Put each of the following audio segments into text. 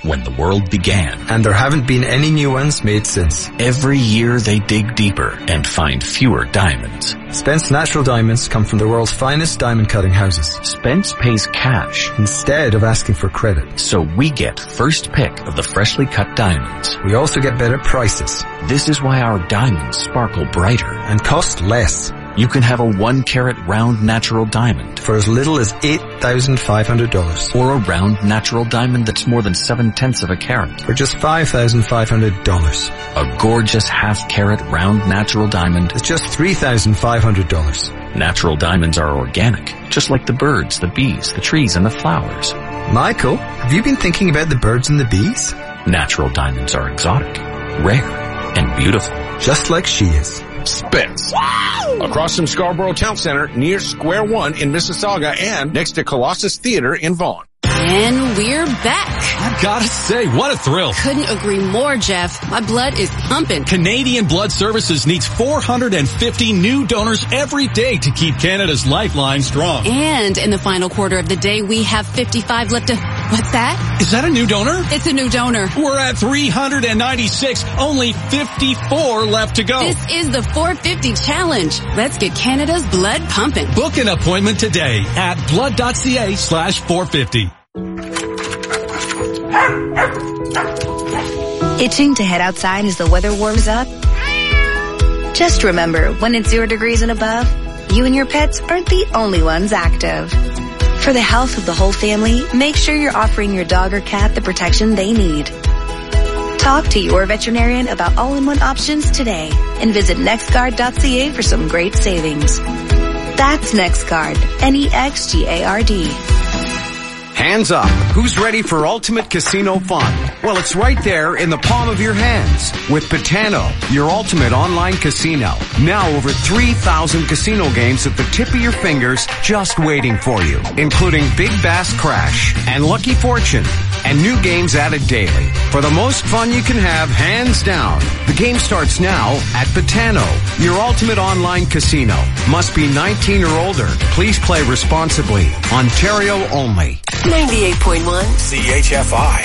when the world began. And there haven't been any new ones made since. Every year they dig deeper and find fewer diamonds. Spence Natural Diamonds come from the world's finest diamond cutting houses. Spence pays cash instead of asking for credit. So we get first pick of the freshly cut diamonds. We also get better prices. This is why our diamonds sparkle brighter and cost less. You can have a 1-carat round natural diamond for as little as $8,500. Or a round natural diamond that's more than 7/10 of a carat for just $5,500. A gorgeous half-carat round natural diamond is just $3,500. Natural diamonds are organic, just like the birds, the bees, the trees, and the flowers. Michael, have you been thinking about the birds and the bees? Natural diamonds are exotic, rare, and beautiful. Just like she is. Spence. Wow! Across from Scarborough Town Center, near Square One in Mississauga, and next to Colossus Theater in Vaughan. And we're back. I've got to say, what a thrill. Couldn't agree more, Jeff. My blood is pumping. Canadian Blood Services needs 450 new donors every day to keep Canada's lifeline strong. And in the final quarter of the day, we have 55 left to... What's that? Is that a new donor? It's a new donor. We're at 396. Only 54 left to go. This is the 450 challenge. Let's get Canada's blood pumping. Book an appointment today at blood.ca/450. Itching to head outside as the weather warms up? Just remember, when it's 0 degrees and above, you and your pets aren't the only ones active. For the health of the whole family, make sure you're offering your dog or cat the protection they need. Talk to your veterinarian about all-in-one options today and visit nextguard.ca for some great savings. That's NextGuard, NEXGARD. Hands up. Who's ready for ultimate casino fun? Well, it's right there in the palm of your hands with Betano, your ultimate online casino. Now over 3,000 casino games at the tip of your fingers just waiting for you, including Big Bass Crash and Lucky Fortune and new games added daily. For the most fun you can have, hands down. The game starts now at Betano, your ultimate online casino. Must be 19 or older. Please play responsibly. Ontario only. 98.1 CHFI.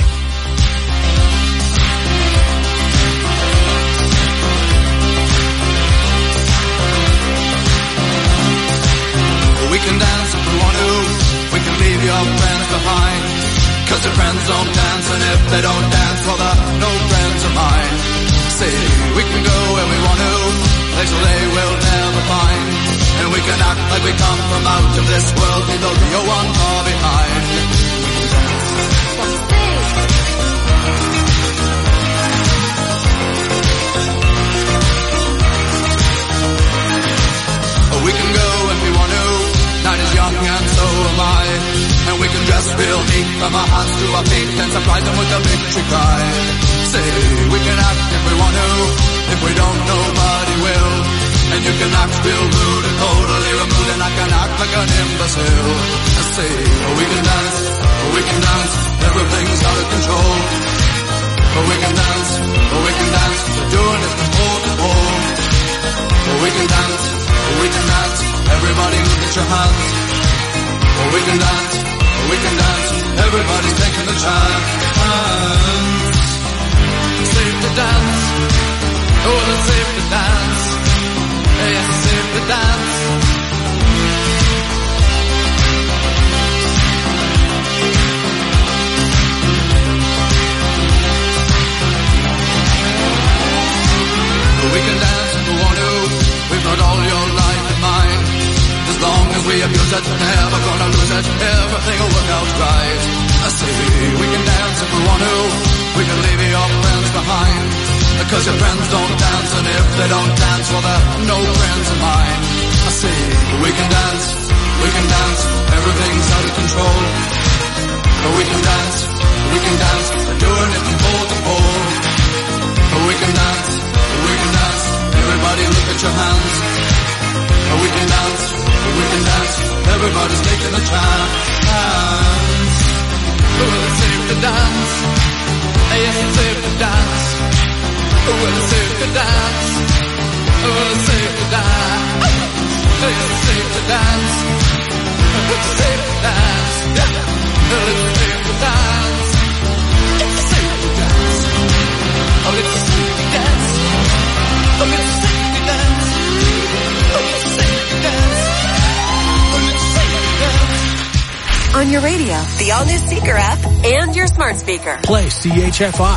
We can dance if we want to. We can leave your friends behind. 'Cause your friends don't dance, and if they don't dance, well, they're no friends of mine. See, we can go where we want to, places they will never find. And we can act like we come from out of this world, leave the real one far behind. We can go if we want to, night is young and so am I. And we can dress real neat from our hearts to our feet and surprise them with a victory cry. Say, we can act if we want to, if we don't, nobody will. And you can act real rude and totally removed, and I can act like an imbecile. I say, we can dance, everything's out of control. We can dance, we're doing it from pole to pole. We can dance, everybody look at your hands. We can dance, everybody's taking the chance. Safe to dance, oh, it's safe to dance. Yes, it's safe to dance. We can dance if we want to. We've got all your life in mind. As long as we abuse it, never gonna lose it. Everything will work out right. I say we can dance if we want to. We can leave your friends behind. Because your friends don't dance, and if they don't dance, well, they're no friends of mine. I say we can dance, everything's out of control. We can dance, we're doing it from pole to pole. We can dance, everybody look at your hands. We can dance, everybody's taking a chance. Well, it's safe to dance, yes, it's safe to dance. Well, it's safe to dance, well, it's safe to dance. Yes, it's safe to dance, it's safe to dance. Well, it's safe to dance, it's safe your radio, the all-new Seeker app, and your smart speaker. Play CHFI.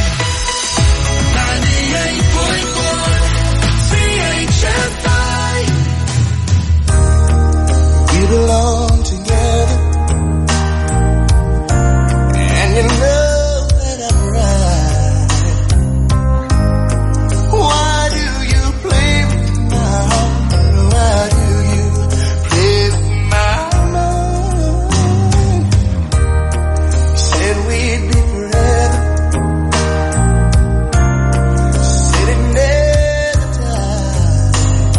98.1 CHFI. We belong together, and you know that I'm right. Why do you play with my heart? Why do you play with my mind? You said we'd be forever, said it never died.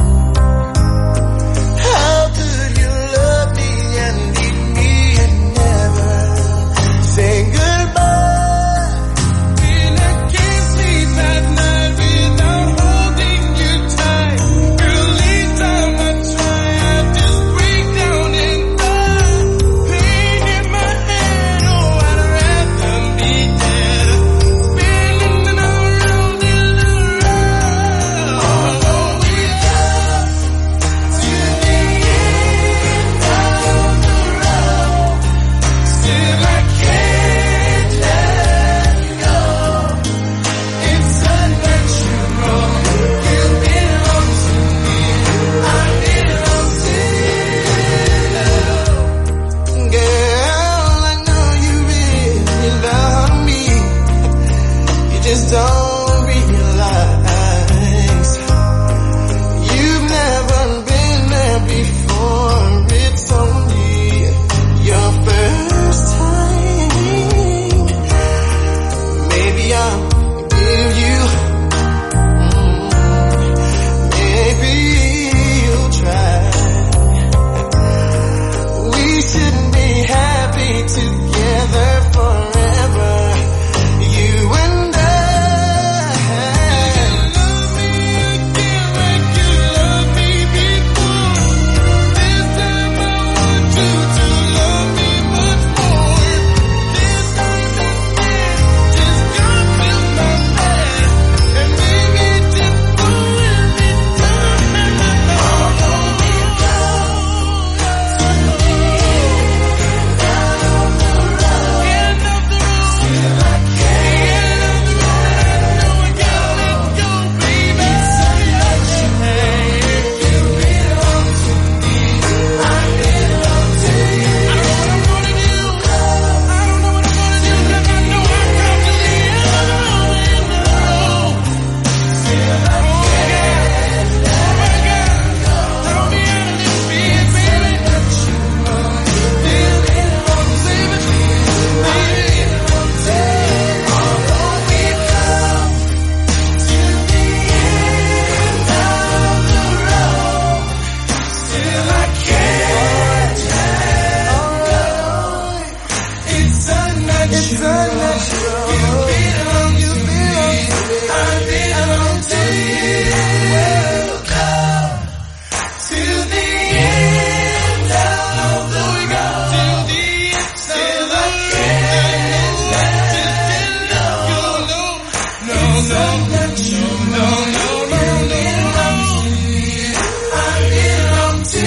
How could you love me and leave me and never say goodbye? When I can't sleep at night without holding you tight, girl, each time I try, I just break down and die. Pain in my head, oh, I'd rather be dead, spinning around in a round. Although we come to the end of the road, still I can't let you go. It's unnatural. You belong to me. I belong to you. Girl, I know you really love me. You just don't realize you've never been there before. It's only your first time. Maybe I'll give you, maybe you'll try. We should be happy together forever, you and I. Love me again like you loved me before. This time I want you to love me much more. This time instead, just come fill my bed, and maybe just go every time. Although we go to the end of the road, still I can't let go, baby. It's unnatural. You belong to me. I belong to you. I don't know what I'm gonna do. I don't know what I'm gonna do, 'cause I know I've come to the end of the road. Still I can't let go. Throw me out of this bed, baby. It's unnatural. You belong to me. I belong to you. Although we come to the end of the road, still I can't let go. It's unnatural. You belong to me. I belong to you. Come to the end of the road, still I can't let go. No, no, no, no, no, no. I belong to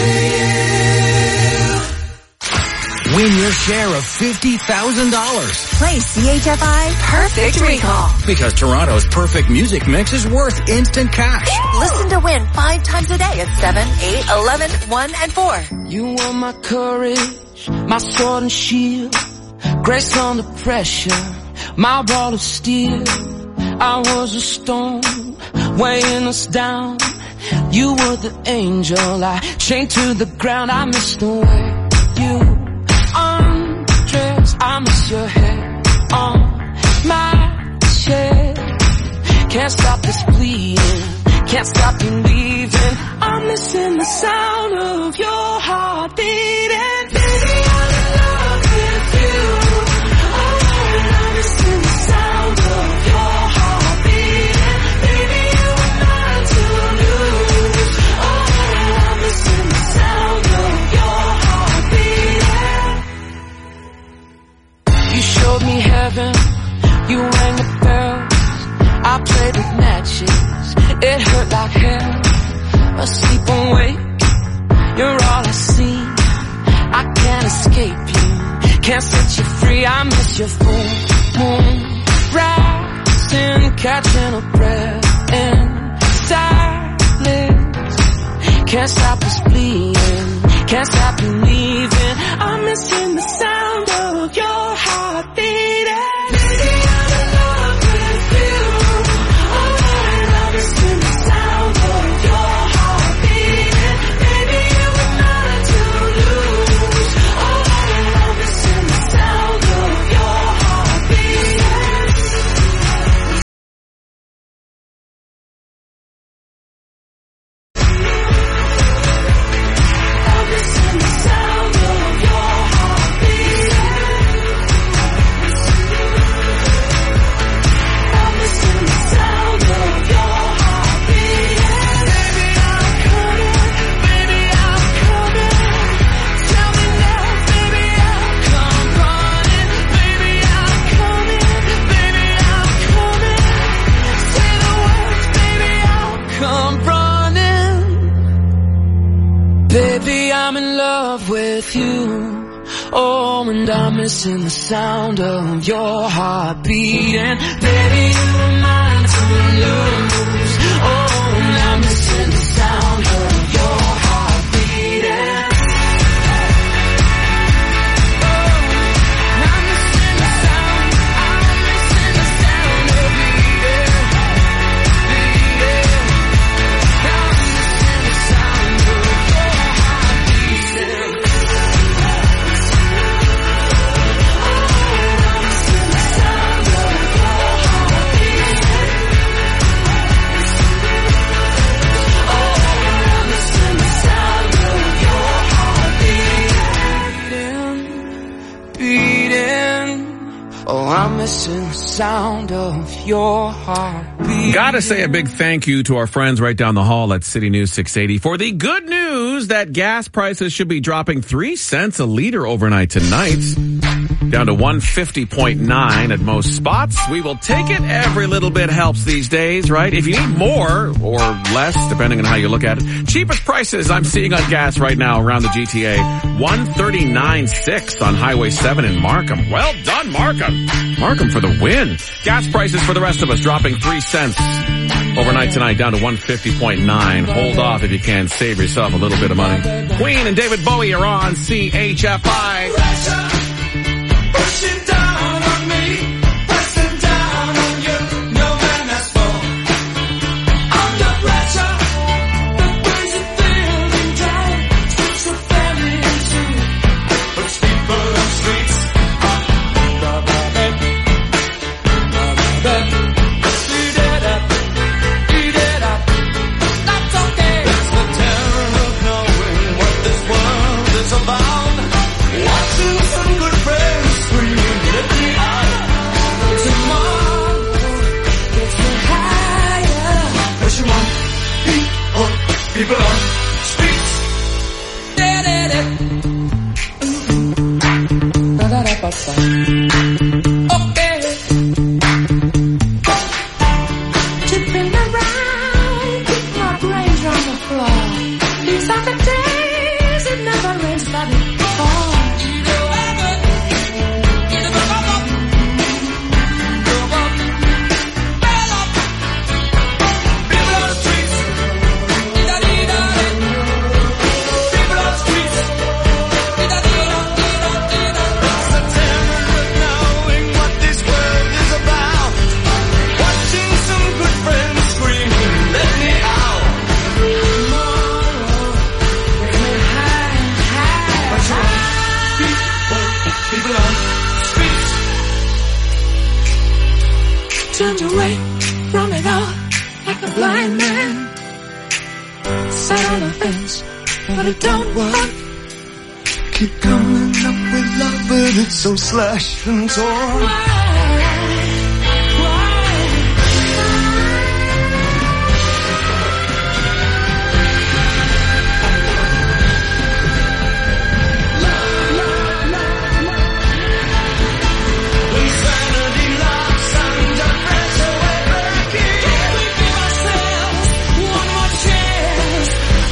you. Win your share of $50,000. Play CHFI Perfect Recall. Because Toronto's perfect music mix is worth instant cash. Listen to win 5 times a day at 7, 8, 11, 1, and 4. You were my courage, my sword and shield, grace under pressure, my ball of steel. I was a storm, weighing us down. You were the angel I chained to the ground. I miss the way you undress. I miss your hair on my chest. Can't stop this bleeding, can't stop you leaving. I'm missing the sound of your heart beating. Baby, I'm in love with you. Oh, I'm missing the sound of your heart beating. Baby, you were mine to lose. Oh, I'm missing the sound of your heart beating. You showed me heaven, you rang the bells. I played with matches, it hurt like hell. Asleep and wake, you're all I see. I can't escape you, can't set you free. I miss your full moon rising, catching a breath in silence. Can't stop us bleeding, can't stop believing. I'm missing the sound of your heart beating. Baby, I'm in love with you. Oh, I'm missing the sound of your heart beating. Baby, you were mine to lose. Oh, I'm missing the sound of your heart beating. I'm missing the sound of your heart beating. I'm missing the sound of your heart beating. Baby, I'm coming. Baby, I'm coming. Tell me now, baby, I'll come running. Baby, I'm coming. Baby, I'm coming. Say the words, baby, I'll come running. Baby, I'm in love with you. Oh, and I'm missing the sound of your heart beating. Baby, you were mine to lose. Oh, and I'm missing the sound of your heart beating. Oh, I'm missing the sound. I'm missing the sound of beating, beating. I'm missing the sound of your heart beating. Oh, I'm missing the sound of your heart beating. Gotta say a big thank you to our friends right down the hall at City News 680 for the good news that gas prices should be dropping 3 cents a liter overnight tonight. Down to 150.9 at most spots. We will take it. Every little bit helps these days, right? If you need more or less, depending on how you look at it. Cheapest prices I'm seeing on gas right now around the GTA. 139.6 on Highway 7 in Markham. Well done, Markham. Markham for the win. Gas prices for the rest of us dropping 3 cents overnight tonight down to 150.9. Hold off if you can. Save yourself a little bit of money. Queen and David Bowie are on CHFI. Pushing down on me, pressing down on you, no man has fall. Under pressure, the ways you feeling down, strips your family in two, puts people on streets. Eat it up, that's okay. It's the terror of knowing what this world is about. Watching some good friends scream, let me out. Tomorrow gets me higher. What you want? People on streets. Okay. Tipping around, keep my brains on the floor. These are the days it never rains, but it falls. Turned away from it all like a blind man. Sat on the fence, but it don't work. Keep coming up with love, but it's so slashed and torn.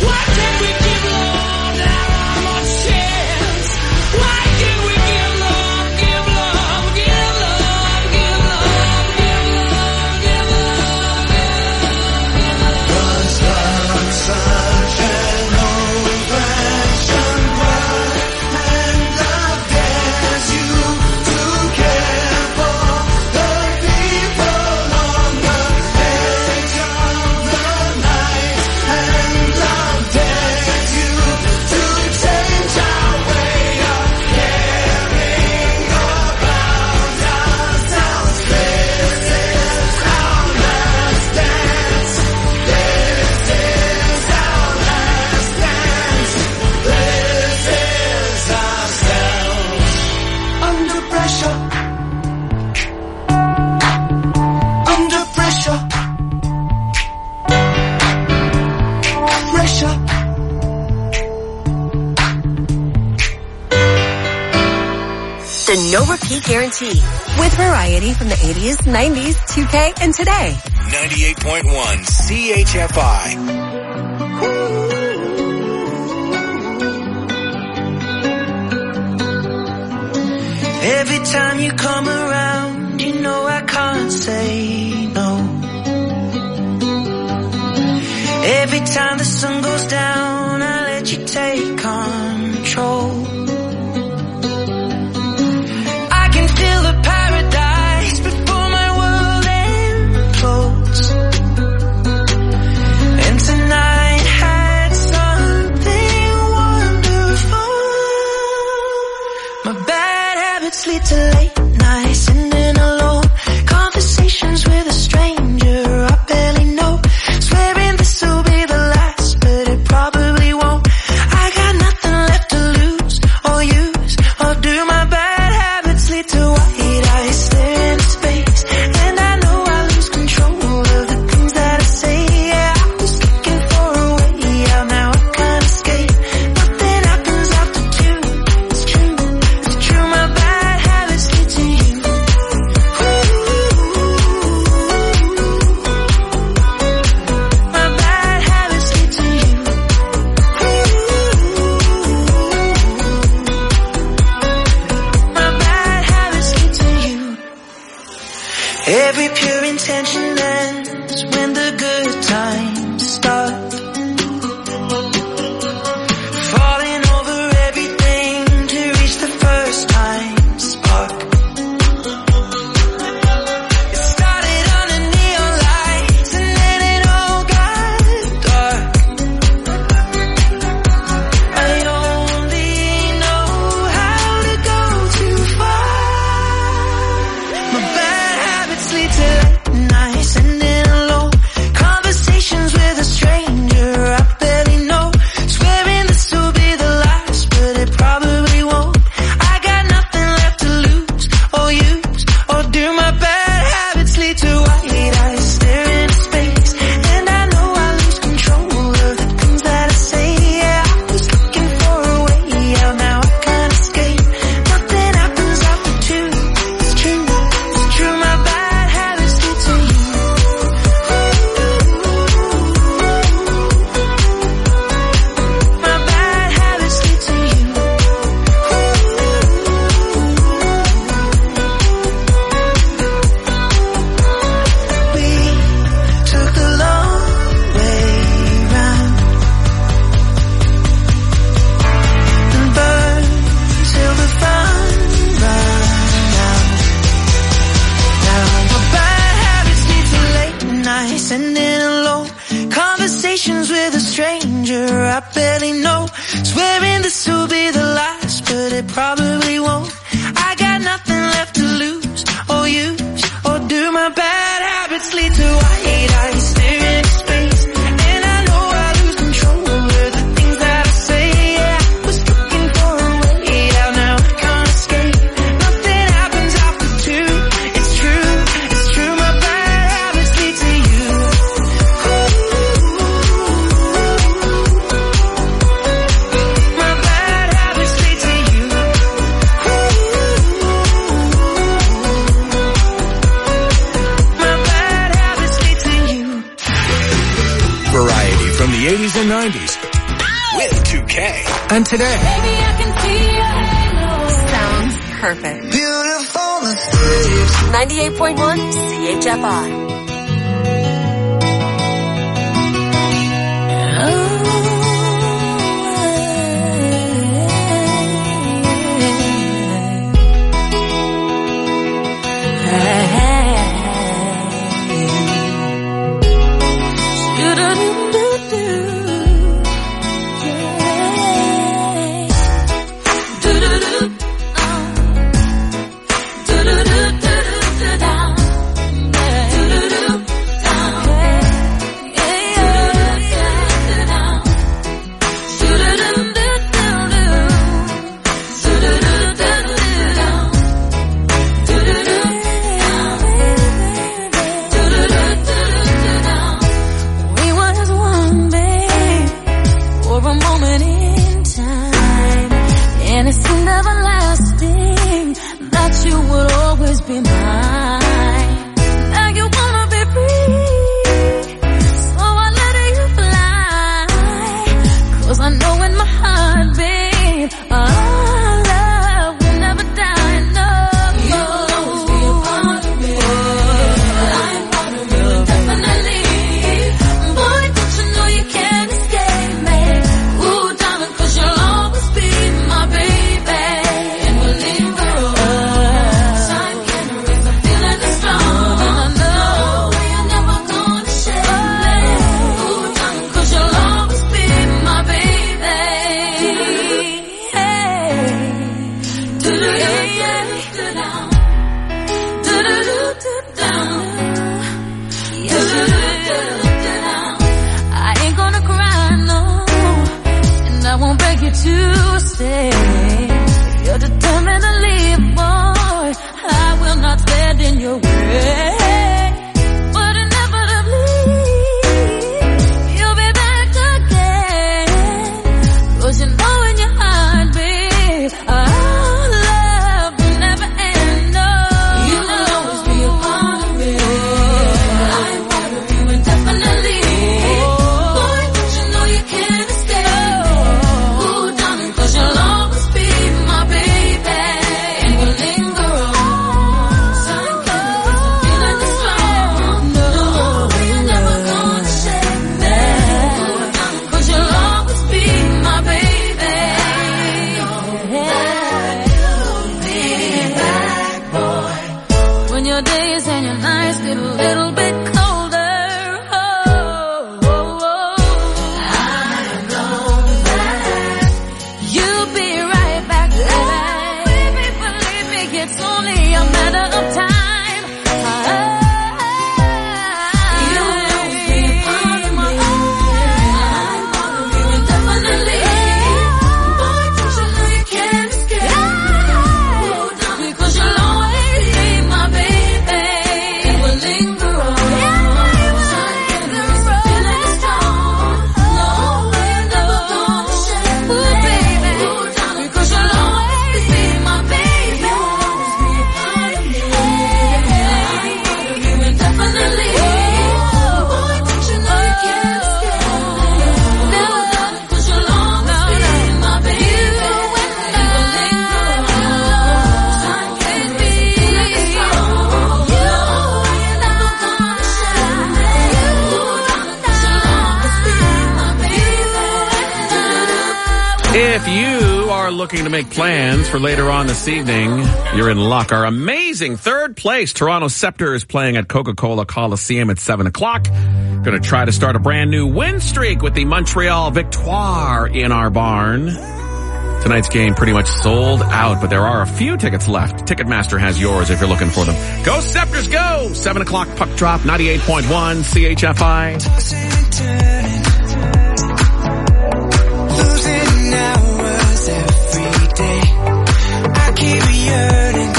Why can't we give love no repeat guarantee. With variety from the 80s, 90s, 2K, and today. 98.1 CHFI. Every time you come around, you know I can't say no. Every time the sun goes down, I let you take control. I can feel the paradise before my world implodes. And tonight had something wonderful. My bad habits lead to late nights and then alone conversations with a stranger I barely know. Swearing this will be the last, but it probably won't. I got nothing left to lose or use or do. My bad habits lead to white eyes staring into space, and I know I lose control of the things that I say. Yeah, I was looking for a way out, now I can't escape. Nothing happens after two. It's true, it's true. My bad habits lead to you. My bad habits lead to you. My bad habits lead to you. Every pure intention ends when the good times start. Falling over everything to reach the first time spark. It started under neon lights and then it all got dark. I only know how to go too far. My bad habits lead to late nights and then alone conversations with a stranger I barely know. Swearing this will be the last, but it probably won't. I got nothing left to lose or use or do. My bad habits lead to white eyes staring into space, and I know I lose control of the things that I say. Yeah, I was looking for a way out, now I can't escape. Nothing happens after two. It's true, it's true. My bad habits lead to you. My bad habits lead to you. We took the long way round and burned till the fun ran out. Now my bad habits lead to late nights and then alone conversations with a stranger I barely know. Swearing this will be the last, but it probably won't. I got nothing left to lose or use or do. My bad habits lead to white eyes staring into space, and I know I lose control of the things that I say. Yeah, I was looking for a way out, now I can't escape. Nothing happens after two. It's true, it's true. My bad habits lead to you. My bad habits lead to you. My bad habits lead to you. Variety from the 80s and 90s. With 2K. And today. Sounds perfect. Beautiful mistakes. 98.1 CHFI. Do to stay. If you're determined to leave, boy, I will not stand in your way. But inevitably, you'll be back again. 'Cause you know in your heart, babe, our love will never end. No, you will always be a part of me. I'm part of you indefinitely. Boy, don't you know you can't escape? Ooh, darling, 'cause you'll always be my baby. And we'll linger on. Sun candles and feeling this strong. No, we're never gonna shake that. Ooh, darling, 'cause you'll always be my baby. You'll be back, boy. When your days and your nights get a little bit colder, oh, oh, oh, I'm going back. You'll be right back, baby. Believe me, it's only a matter of time. You'll always be a part of me. I'm part of you indefinitely. Boy, don't you know you can't escape? Ooh, darling, 'cause you'll always be my baby. And we'll linger on. Sun candles and feeling strong. No, we're never gonna shake. Ooh, baby. Ooh, darling, 'cause you'll always be my baby. You'll always be a part of me. I'm part of you indefinitely. Boy, don't you know you can't escape? No, darling, 'cause you'll always be my baby. And we'll linger on. Sun candles and feeling strong. No, we're never gonna shake. Ooh, darling, 'cause you'll always be my baby. If you are looking to make plans for later on this evening, you're in luck. Our amazing third place Toronto Scepter is playing at Coca-Cola Coliseum at 7 o'clock. Going to try to start a brand new win streak with the Montreal Victoire in our barn. Tonight's game pretty much sold out, but there are a few tickets left. Ticketmaster has yours if you're looking for them. Go Scepters, go! 7 o'clock puck drop, 98.1 CHFI. Losing hours every day. I keep yearning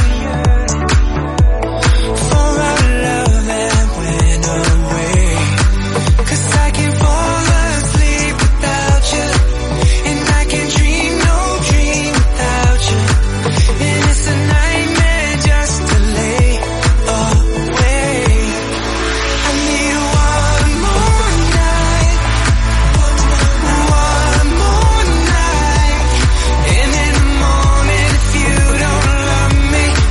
for our love that went away. 'Cause I can fall asleep without you, and I can dream no dream without you. And it's a nightmare just to lay away. I need one more night, one more night. And in the morning, if you don't love me,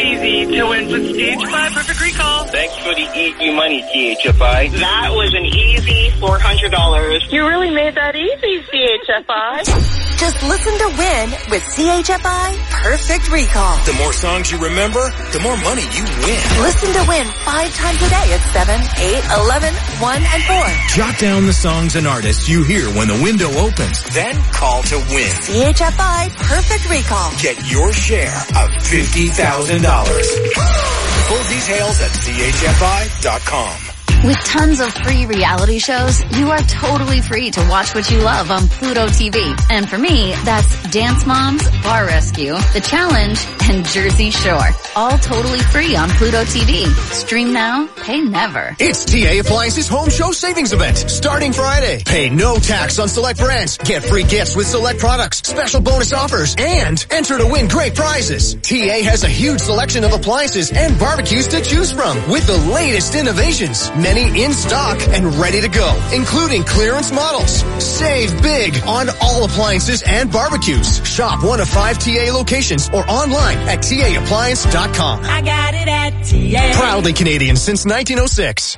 easy to win with CHFI Perfect Recall. Thanks for the easy money, CHFI. That was an easy $400. You really made that easy, CHFI. Just listen to win with CHFI Perfect Recall. The more songs you remember, the more money you win. Listen to win 5 times a day at 7, 8, 11, 1, and 4. Jot down the songs and artists you hear when the window opens. Then call to win. CHFI Perfect Recall. Get your share of $50,000. Full details at chfi.com. With tons of free reality shows, you are totally free to watch what you love on Pluto TV. And for me, that's Dance Moms, Bar Rescue, The Challenge, and Jersey Shore. All totally free on Pluto TV. Stream now, pay never. It's TA Appliances Home Show Savings Event starting Friday. Pay no tax on select brands. Get free gifts with select products, special bonus offers, and enter to win great prizes. TA has a huge selection of appliances and barbecues to choose from with the latest innovations. Many in stock and ready to go, including clearance models. Save big on all appliances and barbecues. Shop one of 5 TA locations or online at TAappliance.com. I got it at TA. Proudly Canadian since 1906.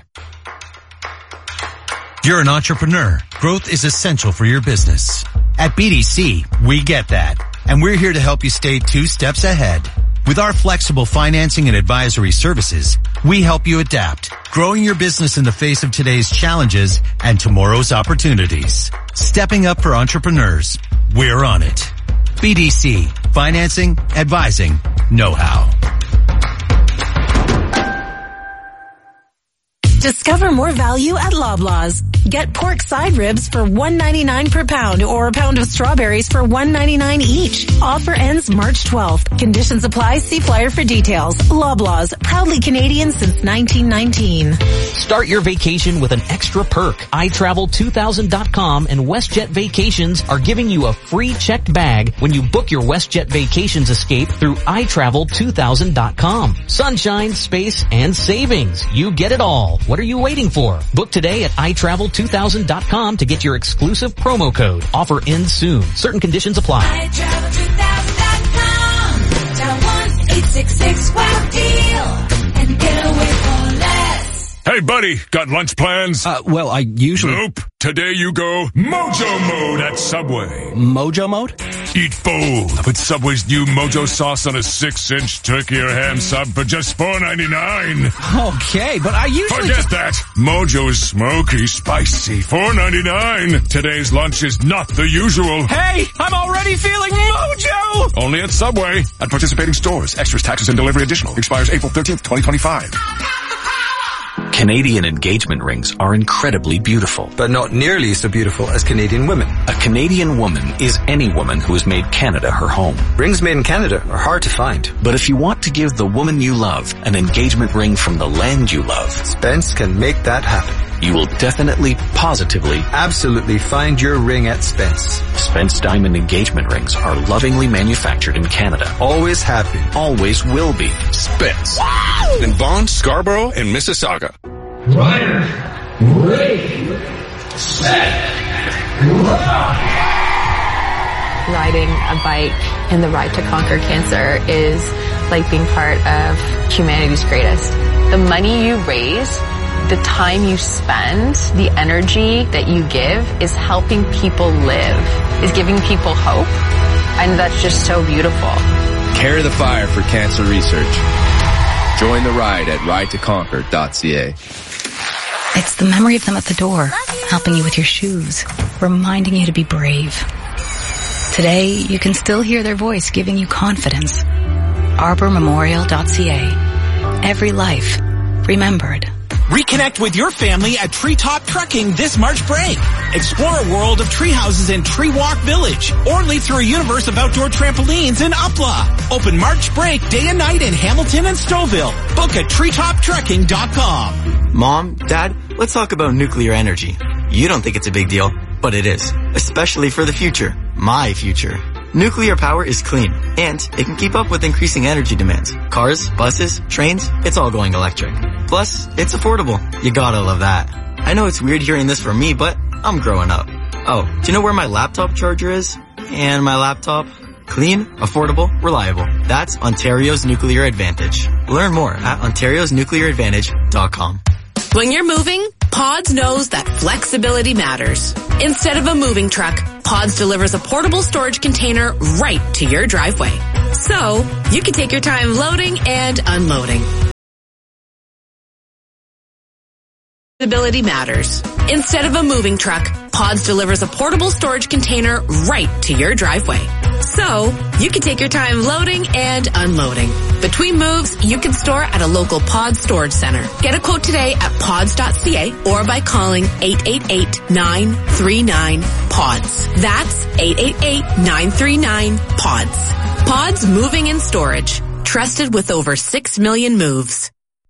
You're an entrepreneur. Growth is essential for your business. At BDC, we get that. And we're here to help you stay 2 steps ahead. With our flexible financing and advisory services, we help you adapt, growing your business in the face of today's challenges and tomorrow's opportunities. Stepping up for entrepreneurs. We're on it. BDC. Financing, advising, know-how. Discover more value at Loblaws. Get pork side ribs for $1.99 per pound or a pound of strawberries for $1.99 each. Offer ends March 12th. Conditions apply. See flyer for details. Loblaws, proudly Canadian since 1919. Start your vacation with an extra perk. iTravel2000.com and WestJet Vacations are giving you a free checked bag when you book your WestJet Vacations escape through iTravel2000.com. Sunshine, space, and savings. You get it all. What are you waiting for? Book today at iTravel2000.com to get your exclusive promo code. Offer ends soon. Certain conditions apply. iTravel2000.com. Dial 1-866-WOW-DEAL and get away for less. Hey, buddy, got lunch plans? Well, I usually... Nope. Today you go Mojo Mode at Subway. Mojo Mode? Eat full with Subway's new Mojo sauce on a 6-inch turkey or ham sub for just $4.99. Okay, but I usually... Forget that. Mojo's smoky, spicy, $4.99. Today's lunch is not the usual. Hey, I'm already feeling Mojo! Only at Subway. At participating stores. Extras, taxes, and delivery additional. Expires April 13th, 2025. Canadian engagement rings are incredibly beautiful. But not nearly so beautiful as Canadian women. A Canadian woman is any woman who has made Canada her home. Rings made in Canada are hard to find. But if you want to give the woman you love an engagement ring from the land you love, Spence can make that happen. You will definitely, positively, absolutely find your ring at Spence. Spence Diamond engagement rings are lovingly manufactured in Canada. Always have been. Always will be. Spence. Wow. In Vaughan, Scarborough, and Mississauga. Rider, ready, set, Riding a bike in the Ride to Conquer Cancer is like being part of humanity's greatest. The money you raise, the time you spend, the energy that you give is helping people live, is giving people hope, and that's just so beautiful. Carry the fire for cancer research. Join the ride at ridetoconquer.ca. It's the memory of them at the door, helping you with your shoes, reminding you to be brave. Today, you can still hear their voice giving you confidence. ArborMemorial.ca. Every life remembered. Reconnect with your family at Treetop Trekking this March break. Explore a world of tree houses in Tree Walk Village, or lead through a universe of outdoor trampolines in Upla. Open March break day and night in Hamilton and Stouffville. Book at treetoptrekking.com. Mom, Dad, let's talk about nuclear energy. You don't think it's a big deal, but it is. Especially for the future. My future. Nuclear power is clean, and it can keep up with increasing energy demands. Cars, buses, trains, it's all going electric. Plus, it's affordable. You gotta love that. I know it's weird hearing this from me, but I'm growing up. Oh, do you know where my laptop charger is? And my laptop? Clean, affordable, reliable. That's Ontario's Nuclear Advantage. Learn more at ontariosnuclearadvantage.com. When you're moving, Pods knows that flexibility matters. Instead of a moving truck, Pods delivers a portable storage container right to your driveway. So, you can take your time loading and unloading. Flexibility matters. Instead of a moving truck, Pods delivers a portable storage container right to your driveway. So, you can take your time loading and unloading. Between moves, you can store at a local Pods storage center. Get a quote today at pods.ca or by calling 888-939-PODS. That's 888-939-PODS. Pods Moving and Storage. Trusted with over 6 million moves.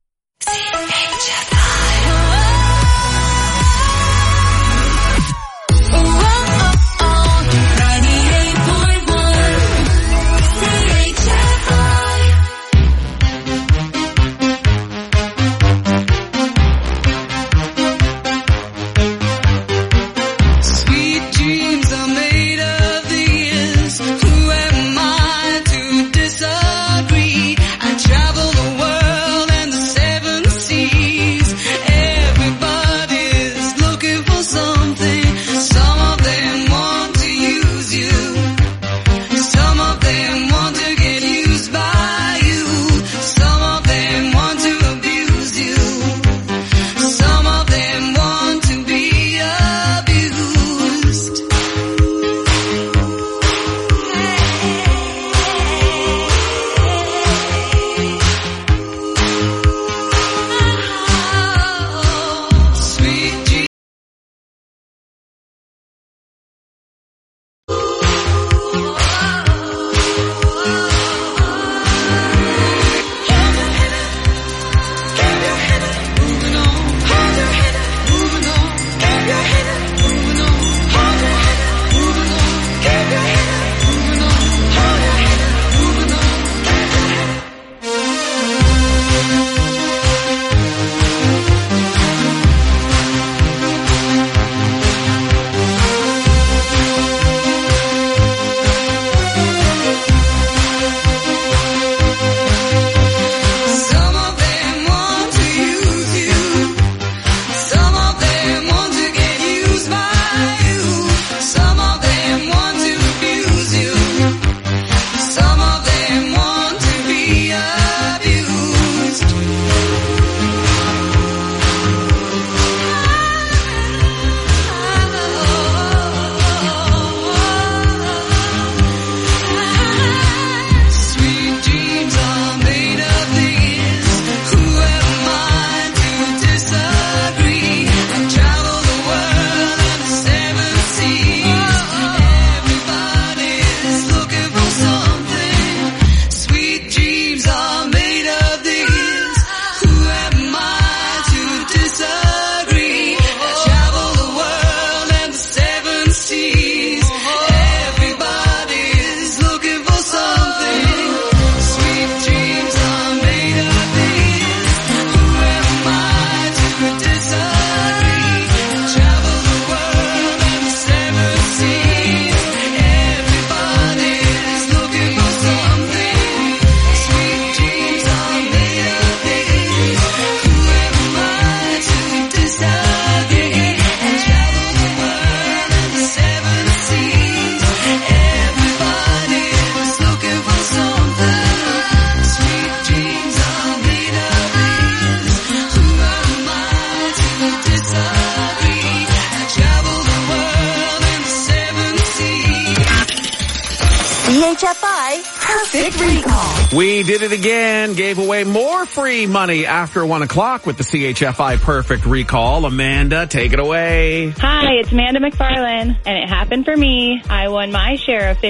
CHFI Perfect Recall. We did it again. Gave away more free money after 1 o'clock with the CHFI Perfect Recall. Amanda, take it away. Hi, it's Amanda McFarlane, and it happened for me. I won my share of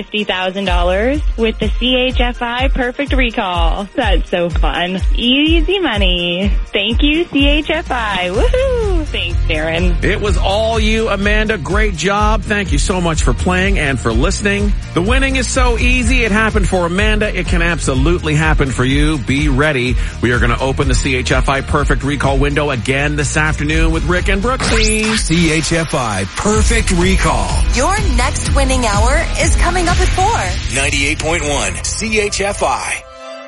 $50,000 with the CHFI Perfect Recall. That's so fun. Easy money. Thank you, CHFI. Woohoo! Thanks, Darren. It was all you, Amanda. Great job. Thank you so much for playing and for listening. The winning is so easy. It happened for Amanda. It can absolutely happen for you. Be ready. We are going to open the CHFI Perfect Recall window again this afternoon with Rick and Brooksy. CHFI Perfect Recall. Your next winning hour is coming up at 4. 98.1 CHFI.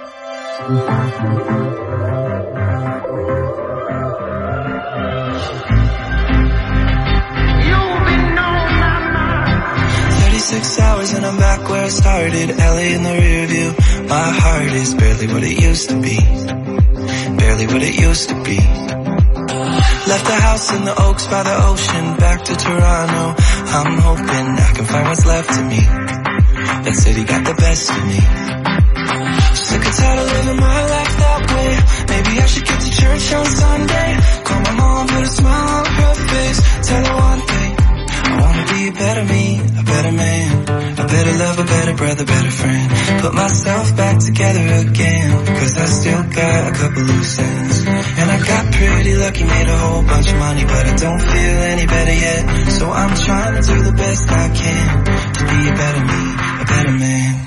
Hours and I'm back where I started. LA in the rear view. My heart is barely what it used to be. Barely what it used to be. Left the house in the Oaks by the ocean. Back to Toronto. I'm hoping I can find what's left of me. That city got the best of me. Sick and tired of living my life that way. Maybe I should get to church on Sunday. Call my mom, put a smile on her face. Tell her one thing. I wanna be a better me, a better man, a better lover, a better brother, better friend. Put myself back together again, cause I still got a couple loose ends. And I got pretty lucky, made a whole bunch of money, but I don't feel any better yet. So I'm trying to do the best I can, to be a better me, a better man.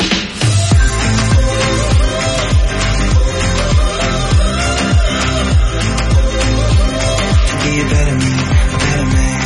To be a better me, a better man.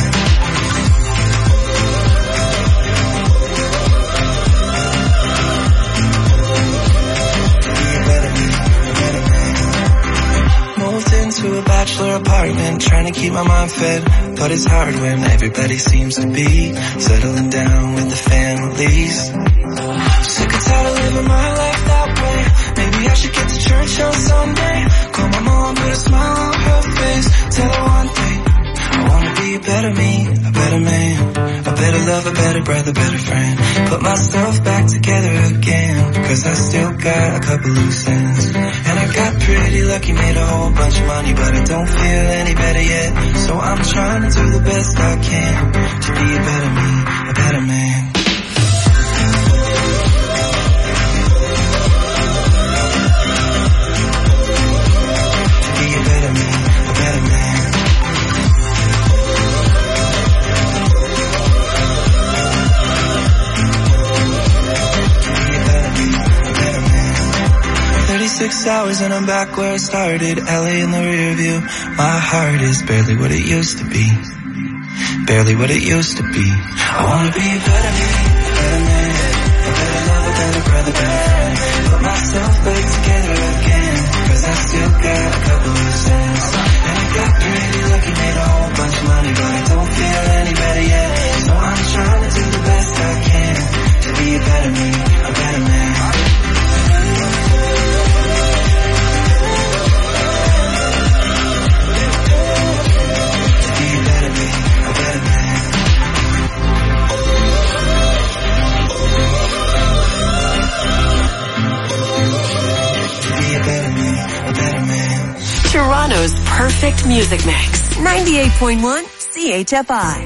To a bachelor apartment, trying to keep my mind fed, but it's hard when everybody seems to be settling down with the families. Sick and tired of living my life that way. Maybe I should get to church on Sunday. Call my mom, put a smile on her face. Tell her one thing, I wanna be a better me, a better man, a better lover, a better brother, better friend. Put myself back together again, cause I still got a couple loose ends. And I got pretty lucky, made a whole bunch of money, but I don't feel any better yet. So I'm trying to do the best I can, to be a better me, a better man. To be a better me, a better man. To be a better me, a better man. 36 hours and I'm back where I started. LA in the rear view. My heart is barely what it used to be. Barely what it used to be. I wanna be a better me, a better man, a better lover, a better brother, better friend. Put myself back together again, cause I still got a couple loose ends. And I got pretty lucky, made a whole bunch of money, but I don't feel any better yet. So I'm trying to do the best I can, to be a better me, a better man. Toronto's perfect music mix. 98.1 CHFI.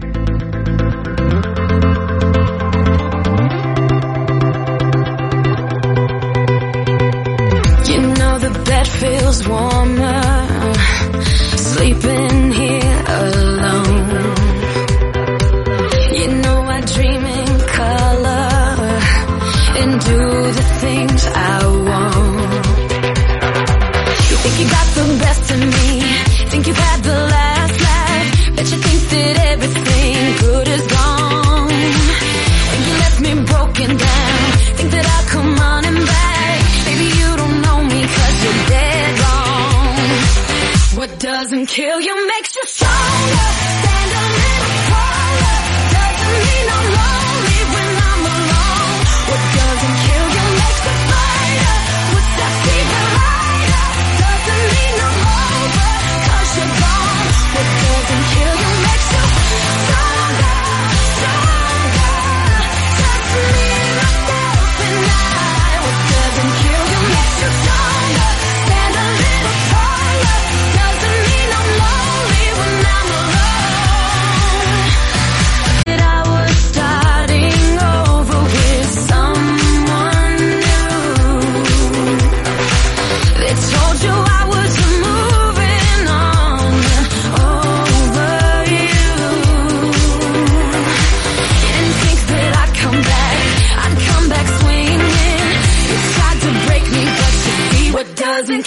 You know the bed feels warmer, sleeping here alone. You know I dream in color and do the things I want. Think you got the best of me, think you've had the last laugh, bet you think that everything good is gone. Think you left me broken down, think that I'll come running back. Baby, you don't know me cause you're dead wrong. What doesn't kill you makes you stronger. Stand a little taller, doesn't mean I'm lonely when I'm alone. What doesn't kill you makes you fighter, what's that even lighter? Doesn't mean I'm over, cause you're gone. What doesn't kill you makes you stronger, stronger. Just me, myself, and I. What doesn't kill you makes you stronger. Stand a little taller, doesn't mean I'm lonely when I'm alone.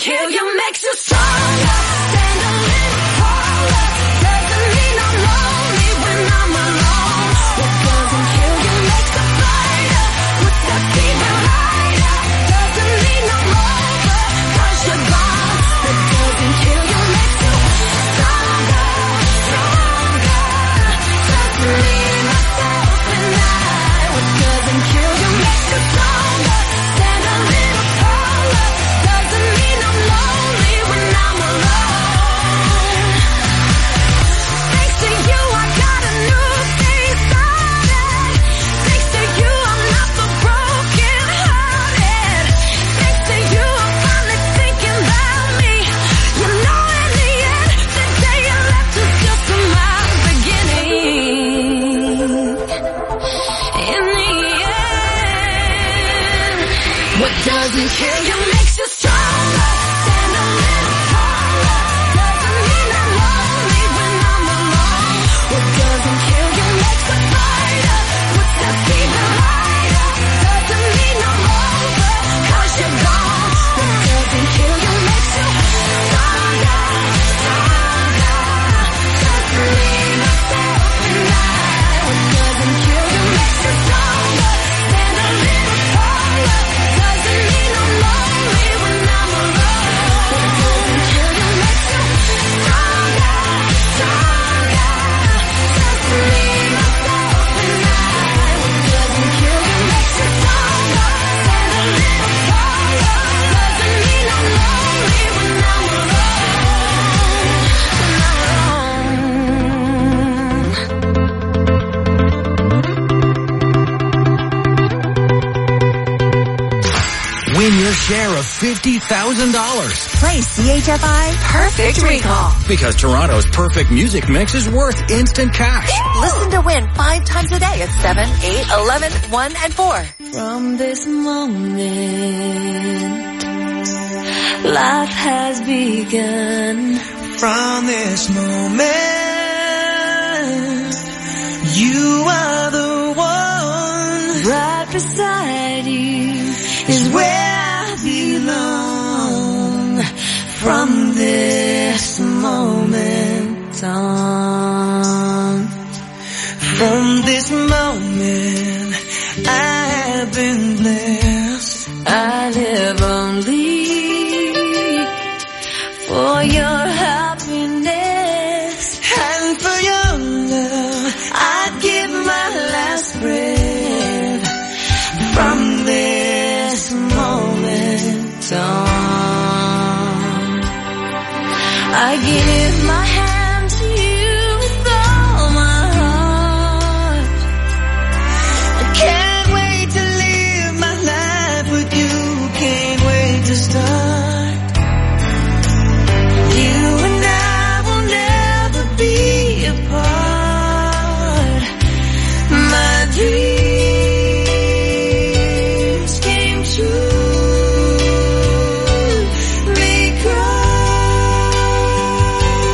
kill you makes you stronger. Stand a little taller. Doesn't mean I'm lonely when I'm alone. What doesn't kill you makes a fighter. Puts that fever lighter. Doesn't mean I'm over, 'cause you're gone. What doesn't kill you makes you stronger, stronger. Just me, myself, and I. What doesn't kill you makes you stronger. Stand a little taller. Doesn't mean I'm lonely when I'm alone. Thanks to you, I got a new thing started. Thanks to you, I'm not so broken hearted. Thanks to you, I'm finally thinking about me. You know, in the end, the day you left was just my beginning. In the end, what doesn't kill you makes you stronger. Stand a little taller. Doesn't mean I'm lonely when I'm alone. What doesn't kill you makes a fighter. Puts that fever lighter. Doesn't mean I'm over, 'cause you're gone. What doesn't kill you makes you stronger, stronger. Just me, myself, and I. What doesn't kill you makes you stronger. Stand a little taller. Doesn't mean I'm lonely when I'm alone. What doesn't kill you makes you stronger, stronger. Just me, myself, and I. What doesn't kill you makes you stronger. Stand a little taller. Doesn't mean I'm lonely when I'm Win your share of $50,000. Play CHFI Perfect Recall. Because Toronto's perfect music mix is worth instant cash. Listen to win 5 times a day at 7, 8, 11, 1, and 4. From this moment, life has begun. From this moment, you are the one. Right beside you is where I belong. From this moment on, From this moment, I have been blessed. I live only for your happiness And for your love, I'd give my last breath. From this moment on, I give my hand to you with all my heart. I can't wait to live my life with you. Can't wait to start. You and I will never be apart. My dreams came true because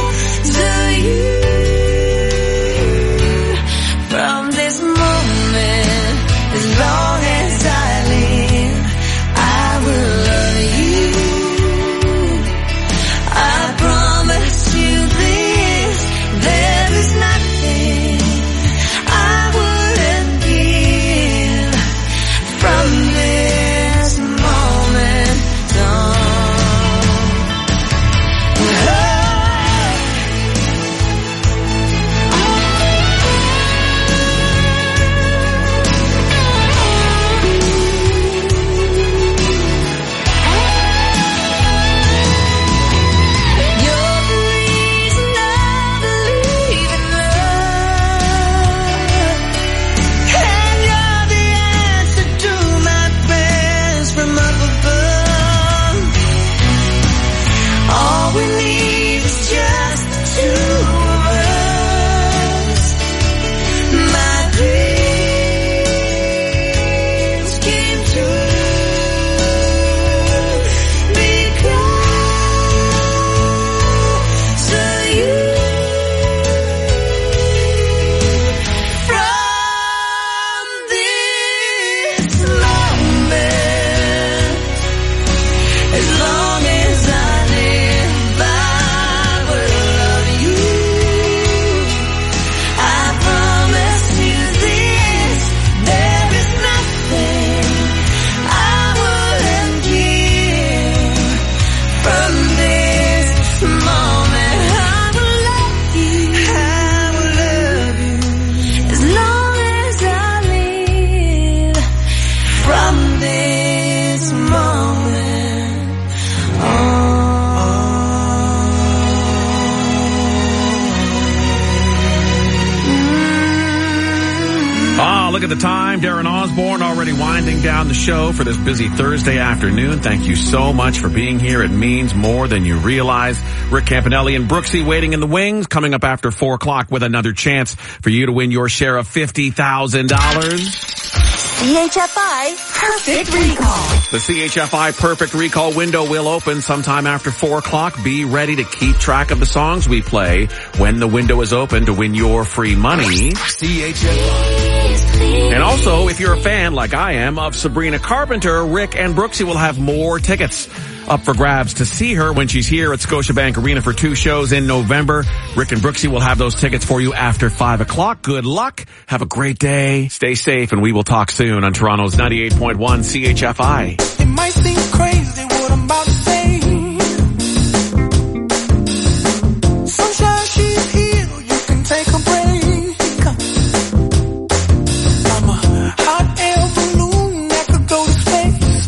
at the time. Darren Osborne already winding down the show for this busy Thursday afternoon. Thank you so much for being here. It means more than you realize. Rick Campanelli and Brooksy waiting in the wings, coming up after 4 o'clock with another chance for you to win your share of $50,000. CHFI Perfect Recall. The CHFI Perfect Recall window will open sometime after 4 o'clock. Be ready to keep track of the songs we play when the window is open to win your free money. CHFI. And also, if you're a fan, like I am, of Sabrina Carpenter, Rick and Brooksy will have more tickets up for grabs to see her when she's here at Scotiabank Arena for 2 shows in November. Rick and Brooksy will have those tickets for you after 5 o'clock. Good luck. Have a great day. Stay safe, and we will talk soon on Toronto's 98.1 CHFI. It might seem crazy what I'm about to say. Sunshine, she's here. You can take a break. I'm a hot air balloon that could go to space.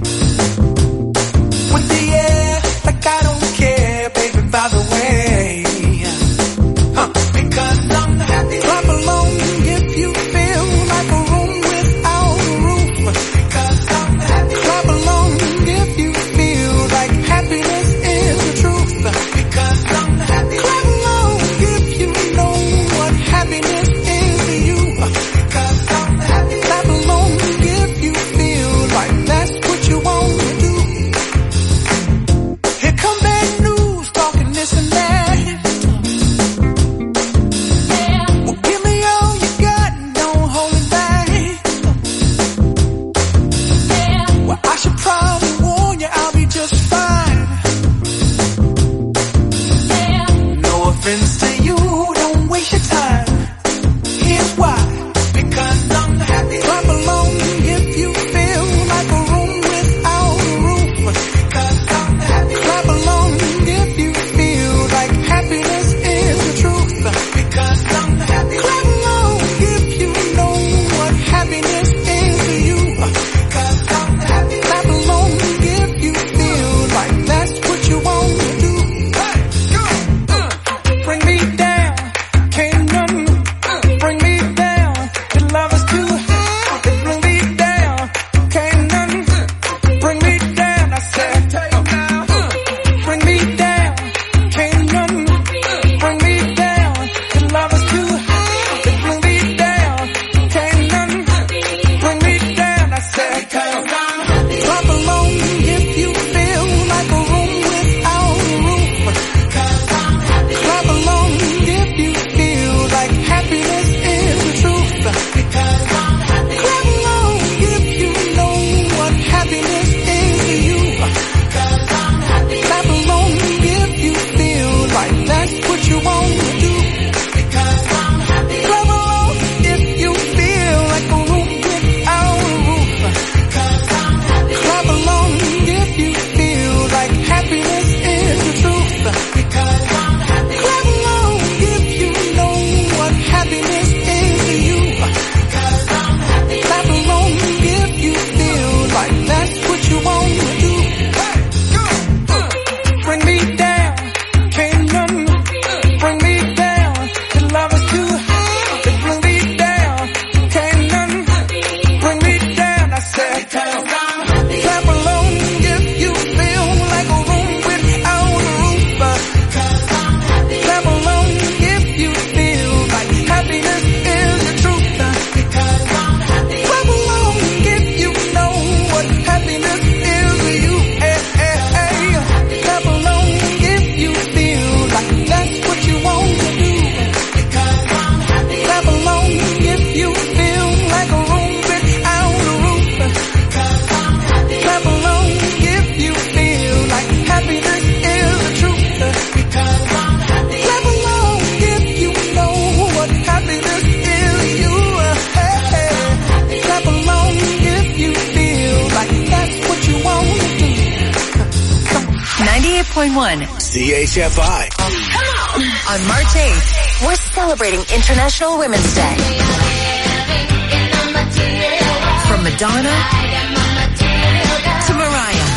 With the air, like I don't care, baby, by the way. Because I'm happy. Clap along if you feel like a room without a roof. Because I'm happy. Clap along if you feel like happiness is the truth. Because I'm happy. Clap along if you know what happiness is to you. Because I'm happy. Clap along if you feel like that's what you want to do. Here come bad news, talking this and that. Well, give me all you got and don't hold it back. Well, I should probably warn you, I'll be just fine. No offense to you, don't waste your time. Here's why. Because I'm happy. Clap along if you feel like a room without a roof. Because I'm happy. Clap along if you feel like happiness is the truth. Because I'm happy. Clap along if you know what happiness is to you. Because I'm happy. Clap along if you feel like that's what you want to do. Bring me down, can't none bring me down. Your love is too high. Bring me down, can't none bring me down. I said, bring me down, can't none bring me down. Your love is too high. Bring me down, can't none bring me down. I said, clap along if you feel like a room without a roof. Clap along if you feel like happiness is the truth. Clap along if you know what happiness is to you. Clap along if you feel like that's what you want to do. Clap along if you feel like a room without a roof. Clap along if you feel like happiness is the truth. Clap along if you know what happiness is to you. Clap along if you feel like that's what you want to do. Bring me down, can't none bring me down. Your love is too high. Bring me down, can't none bring me down. I said, clap along if you feel like a room without a roof. Clap along if you feel like happiness is the truth. Clap along if you know what happiness is to you. Clap along if you feel like that's what you want to do. Clap along if you feel like a room without a roof. Clap along if you feel like happiness is the truth. Clap along if you know what happiness is to you. Clap along if you feel like that's what you want to do. 98.1 CHFI. on March 8th. We're celebrating International Women's Day. From Madonna to Mariah.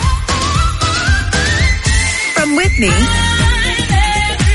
From Whitney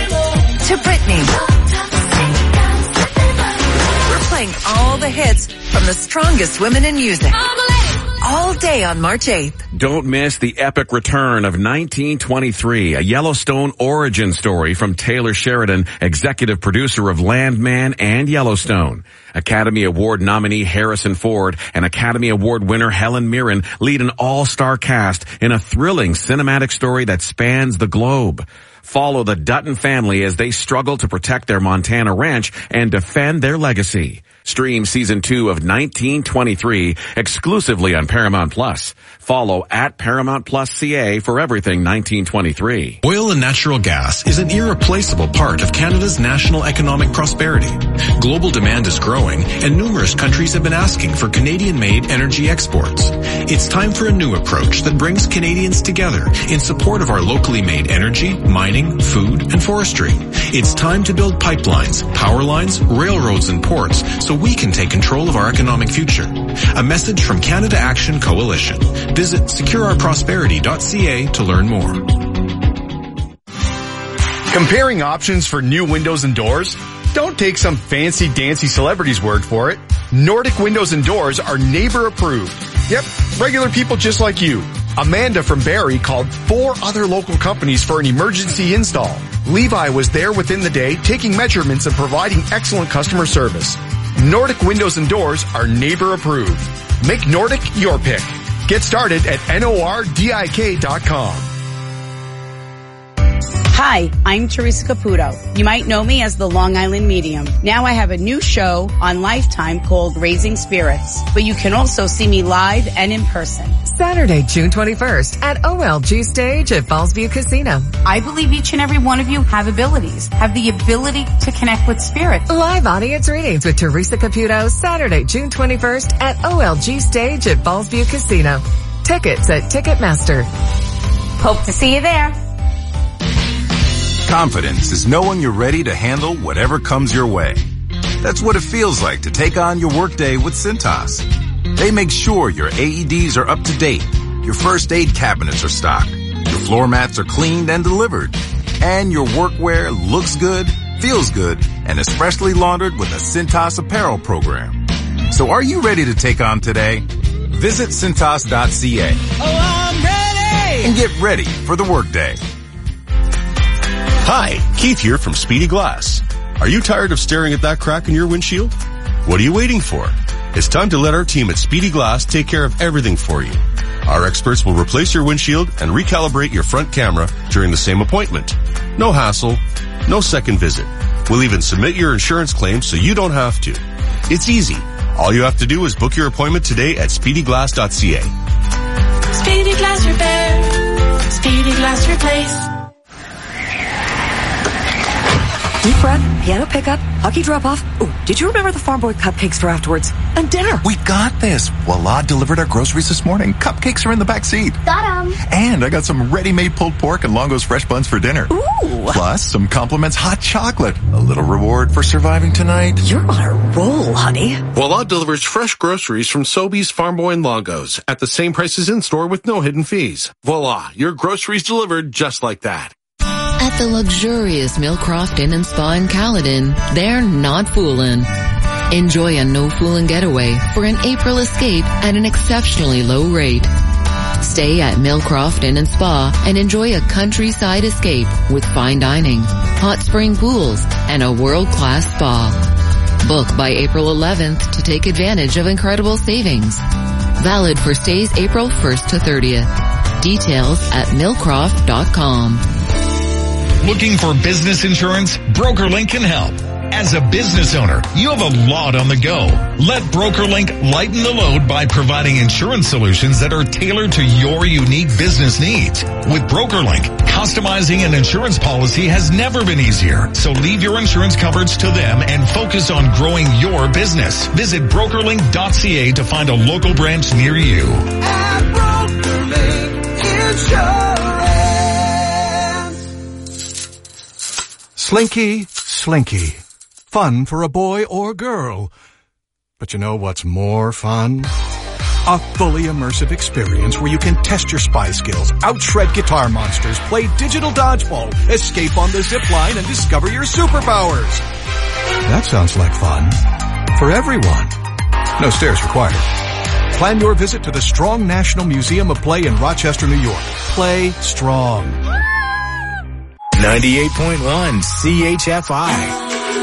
to Britney. We're playing all the hits from the strongest women in music. All day on March 8th. Don't miss the epic return of 1923, a Yellowstone origin story from Taylor Sheridan, executive producer of Landman and Yellowstone. Academy Award nominee Harrison Ford and Academy Award winner Helen Mirren lead an all-star cast in a thrilling cinematic story that spans the globe. Follow the Dutton family as they struggle to protect their Montana ranch and defend their legacy. Stream season 2 of 1923 exclusively on Paramount Plus. Follow at Paramount Plus CA for everything 1923. Oil and natural gas is an irreplaceable part of Canada's national economic prosperity. Global demand is growing and numerous countries have been asking for Canadian-made energy exports. It's time for a new approach that brings Canadians together in support of our locally made energy, mining, food, and forestry. It's time to build pipelines, power lines, railroads, and ports so we can take control of our economic future. A message from Canada Action Coalition. Visit secureourprosperity.ca to learn more. Comparing options for new windows and doors? Don't take some fancy dancy celebrity's word for it. Nordic Windows and Doors are neighbor approved. Yep, regular people just like you. Amanda from Barrie called 4 other local companies for an emergency install. Levi was there within the day, taking measurements and providing excellent customer service. Nordic Windows and Doors are neighbor approved. Make Nordic your pick. Get started at NORDIK.com. Hi, I'm Teresa Caputo. You might know me as the Long Island Medium. Now I have a new show on Lifetime called Raising Spirits, but you can also see me live and in person. Saturday, June 21st at OLG Stage at Fallsview Casino. I believe each and every one of you have abilities, have the ability to connect with spirit. Live audience readings with Teresa Caputo, Saturday, June 21st at OLG Stage at Fallsview Casino. Tickets at Ticketmaster. Hope to see you there. Confidence is knowing you're ready to handle whatever comes your way. That's what it feels like to take on your workday with Cintas. They make sure your AEDs are up to date, your first aid cabinets are stocked, your floor mats are cleaned and delivered, and your workwear looks good, feels good, and is freshly laundered with a Cintas apparel program. So are you ready to take on today? Visit Cintas.ca. Oh, I'm ready! And get ready for the workday. Hi, Keith here from Speedy Glass. Are you tired of staring at that crack in your windshield? What are you waiting for? It's time to let our team at Speedy Glass take care of everything for you. Our experts will replace your windshield and recalibrate your front camera during the same appointment. No hassle, no second visit. We'll even submit your insurance claim so you don't have to. It's easy. All you have to do is book your appointment today at speedyglass.ca. Speedy Glass Repair. Speedy Glass Replace. Deep breath, piano pickup, hockey drop-off. Ooh, did you remember the Farm Boy cupcakes for afterwards? And dinner. We got this. Voila delivered our groceries this morning. Cupcakes are in the back seat. Got 'em. And I got some ready-made pulled pork and Longo's fresh buns for dinner. Ooh. Plus some Compliments hot chocolate. A little reward for surviving tonight. You're on a roll, honey. Voila delivers fresh groceries from Sobeys, Farm Boy, and Longo's at the same prices in-store with no hidden fees. Voila, your groceries delivered just like that. At the luxurious Millcroft Inn and Spa in Caledon, they're not foolin'. Enjoy a no-foolin' getaway for an April escape at an exceptionally low rate. Stay at Millcroft Inn and Spa and enjoy a countryside escape with fine dining, hot spring pools, and a world-class spa. Book by April 11th to take advantage of incredible savings. Valid for stays April 1st to 30th. Details at millcroft.com. Looking for business insurance? BrokerLink can help. As a business owner, you have a lot on the go. Let BrokerLink lighten the load by providing insurance solutions that are tailored to your unique business needs. With BrokerLink, customizing an insurance policy has never been easier. So leave your insurance coverage to them and focus on growing your business. Visit brokerlink.ca to find a local branch near you. At BrokerLink Insurance. Slinky, Slinky. Fun for a boy or girl. But you know what's more fun? A fully immersive experience where you can test your spy skills, outshred guitar monsters, play digital dodgeball, escape on the zip line, and discover your superpowers. That sounds like fun. For everyone. No stairs required. Plan your visit to the Strong National Museum of Play in Rochester, New York. Play strong. 98.1 CHFI.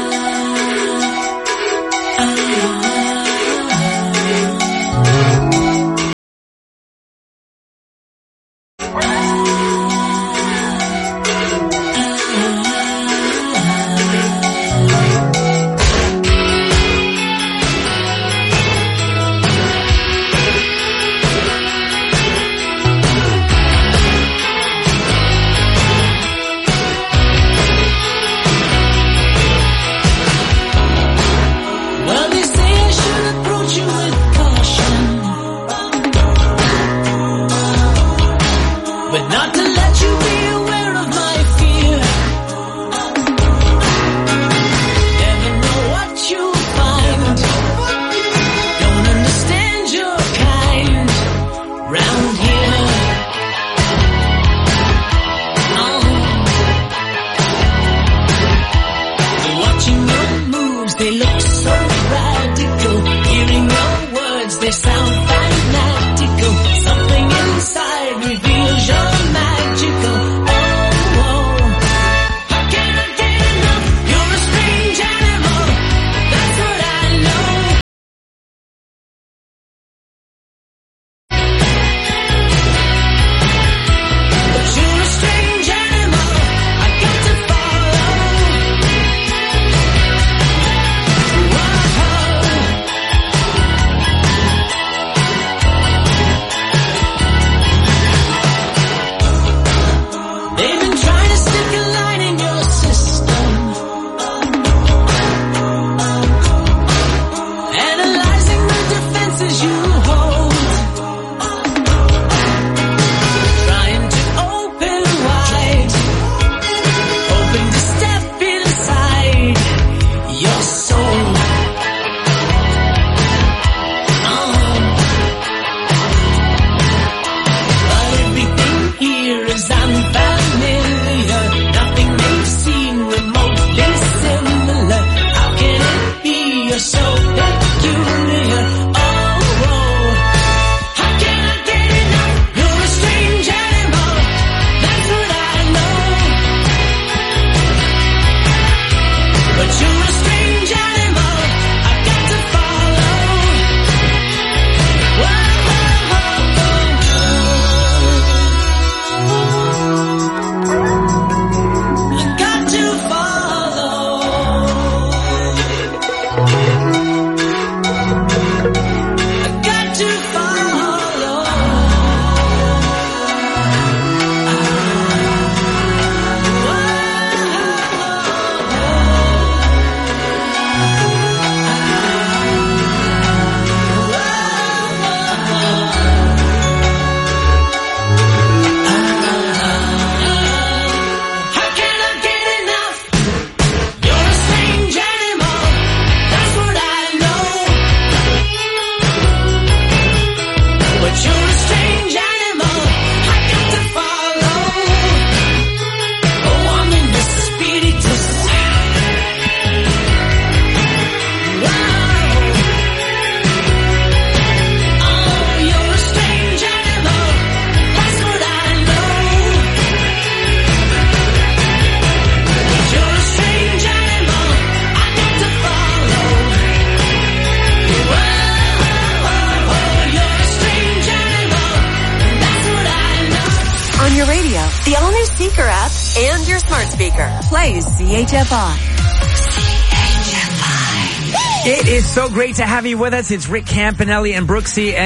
the all-new Seeker app, and your smart speaker. Plays CHFI. It is so great to have you with us. It's Rick Campanelli and Brooksy.